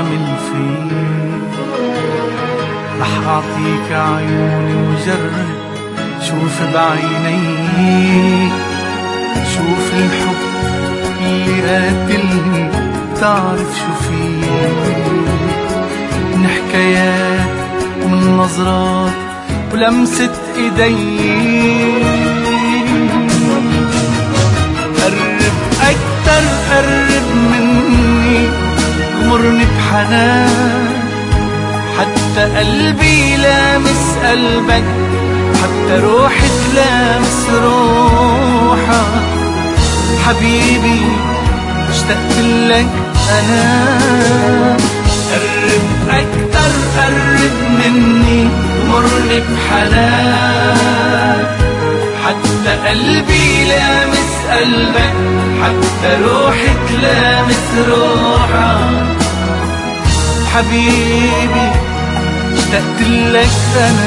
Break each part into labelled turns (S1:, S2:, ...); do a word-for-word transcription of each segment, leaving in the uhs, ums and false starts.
S1: عامل فيه. رح أعطيك عيوني وجرب شوف بعيني، شوف الحب اللي قاتلني تعرف شو فيه. من حكايات ومن نظرات ولمسة ايدي، قرب اكتر قرب مني غمرني بحنان، حتى قلبي لامس قلبك، حتى روحي تلامس روحك. حبيبي اشتقت لك انا، قرب اكتر قرب مني غمرني بحنان، حتى قلبي لامس قلبك، حتى روحي تلامس روحك. حبيبي اشتقت لك انا.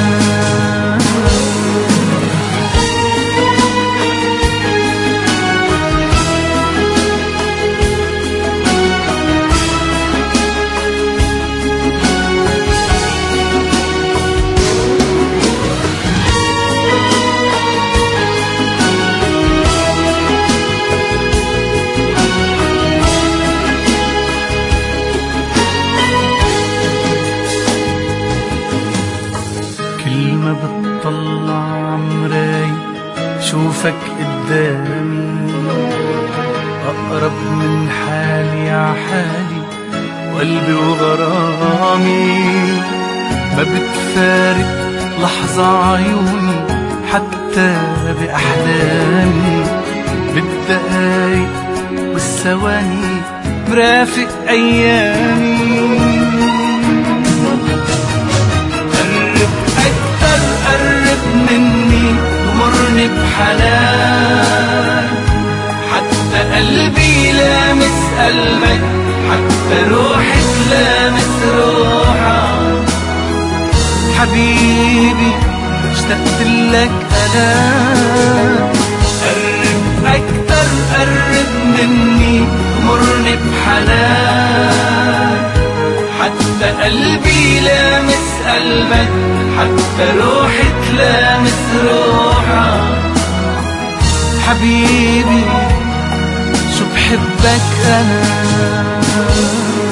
S1: ما بتطلع عمراي شوفك قدامي، أقرب من حالي ع حالي وقلبي وغرامي. ما بتفارق لحظة عيوني حتى بأحلامي، بالدقايق والثواني مرافق أيامي. قرب مني غمرني بحنان، حتى قلبي لامس قلبك، حتى روحي تلامس روحك. حبيبي اشتقت لك انا، قرب اكتر قرب مني غمرني بحنان، حتى قلبي لامس قلبك، حتى روحي تلامس روحك. حبيبي شو بحبك أنا.